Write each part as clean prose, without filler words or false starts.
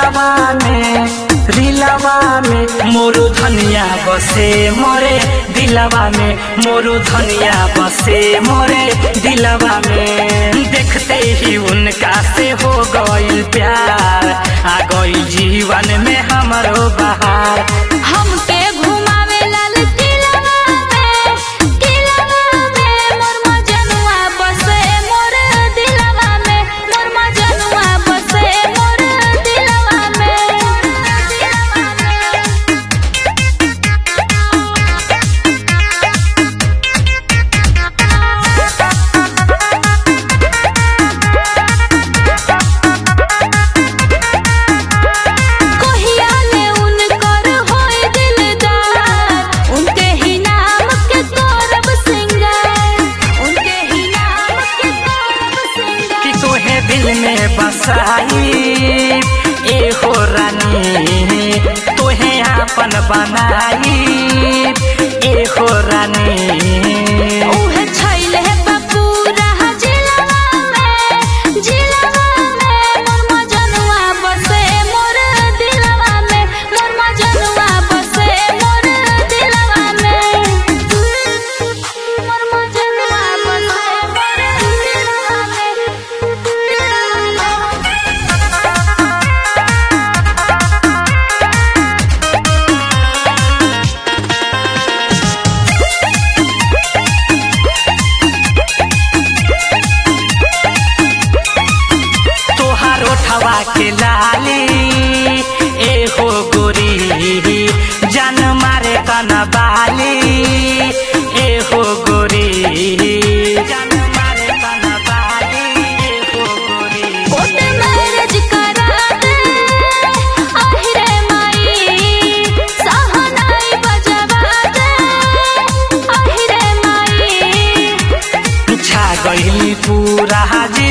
दिलवा में मोरू धनिया बसे मोरे दिलवा में मोरू धनिया बसे मोरे दिलवा में। देखते ही उनका से हो गइल प्यार, आ गइल जीवन में हमारो बहार। हमके घुमावे लाल किलवा में मोर मजनुआ बसे मोर दिलवा में, मोर मजनुआ बसे मोर दिलवा में। दिल में बसाई ए हो रानी, तोहे आपन बनाई ए हो रानी। ओहे छैले बपूरा जिलवा में मोर मजनुआ बसे मोर दिलवा में, मोर मजनुआ बसे मोर दिलवा में, मोर मजनुआ बसे मोर दिलवा में। हवा के लाली ए हो गोरी, जान मारे कनबाली ए हो गोरी, जान मारे कनबाली ए हो गोरी। कोर्ट मैरिज करा दे आहिरे माई, सहनाई बजवा दे आहिरे माई। छा गइली पूरा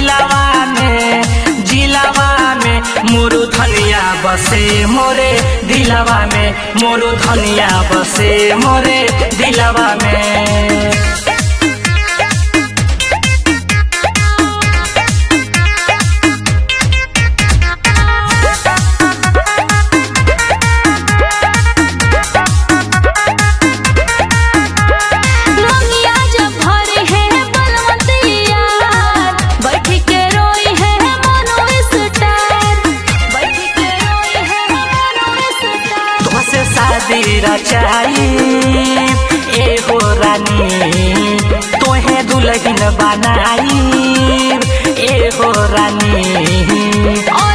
जिलवा में मोरू धनिया बसे मोरे दिलवा में, मोरू धनिया बसे मोरे दिलवा में। रचाई ए हो रानी, तोहे दुल्हन बनाई ए हो रानी।